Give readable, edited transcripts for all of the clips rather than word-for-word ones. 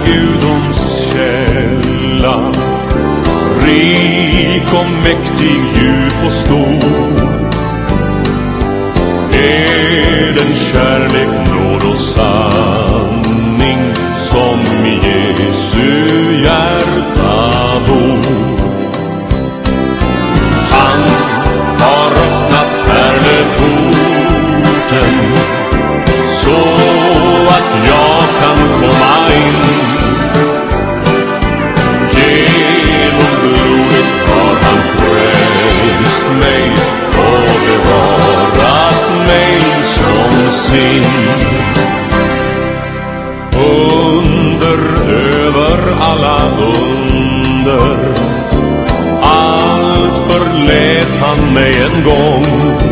guddoms källa, rik och mäktig, djup och stor. Är den kärlek, nåd och sanning som i Jesu hjärta bor. Han har öppnat pärleporten så att jag kan komma in. Genom blodet har han frälst mig och bevarat mig som sin. Under över alla under, allt förlät han mig en gång.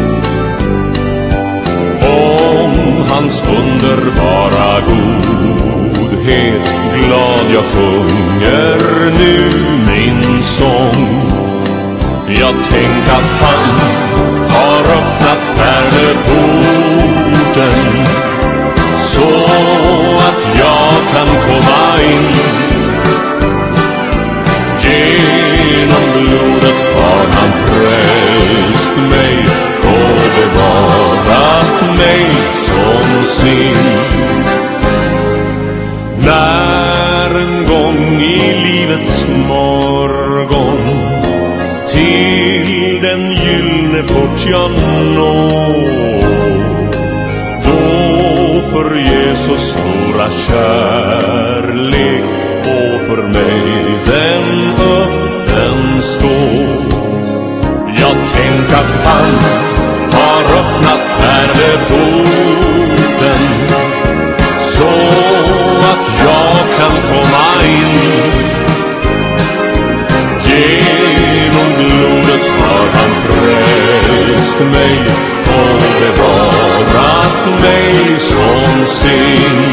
Om hans underbara godhet glad jag sjunger nu min sång. Jag tänk att han har öppnat pärleporten så att jag kan komma in. Genom blodet har han frälst mig och bevarat mig som sin. När en gång i livets morgon till den gyllene port jag når, då för Jesus stora kärlek och för mig den öppen står. Jag tänk att han har öppnat pärleporten så att jag kan komma in. Genom blodet har han frälst mig och bevarat mig som sin.